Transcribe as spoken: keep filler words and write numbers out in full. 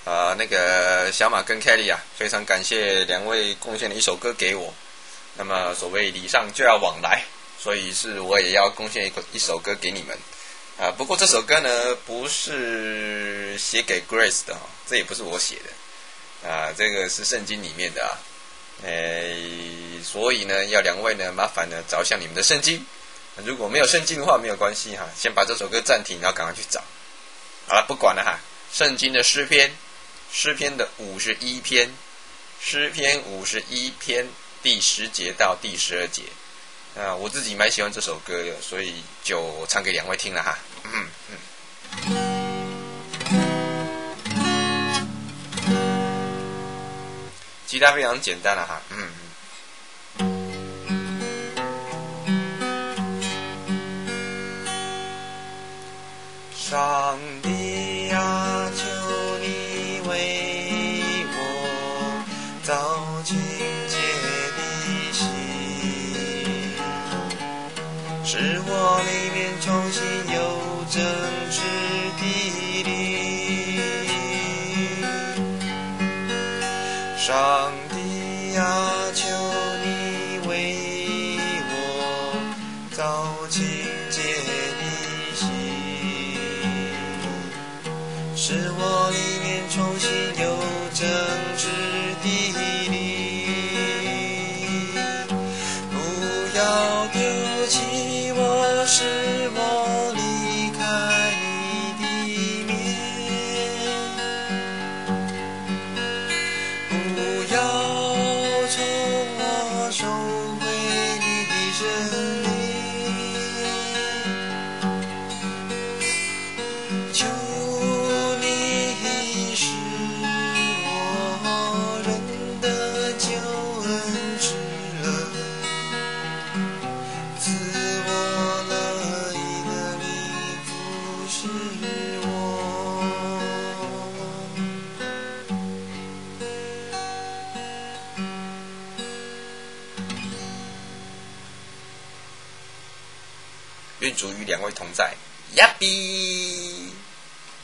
啊、呃，那个小马跟 Kelly 啊，非常感谢两位贡献了一首歌给我。那么所谓礼尚就要往来，所以是我也要贡献一个一首歌给你们。啊、呃，不过这首歌呢不是写给 Grace 的、哦，这也不是我写的，啊、呃，这个是圣经里面的啊。诶，所以呢，要两位呢，麻烦呢找一下你们的圣经。如果没有圣经的话，没有关系哈，先把这首歌暂停，然后赶快去找。好了，不管了哈。圣经的诗篇，诗篇的五十一篇，诗篇五十一篇第十节到第十二节。啊，我自己蛮喜欢这首歌的，所以就唱给两位听了哈。嗯嗯。吉他非常简单了哈，嗯。上帝啊，求你为我造清洁的心，使我里面重新有正直的灵。上帝啊，求你为我造清洁的心，使我里面重新有正直的灵。不要丢弃我，使我离开你的面。不要从我收回你的真理。求愿主与两位同在，呀比。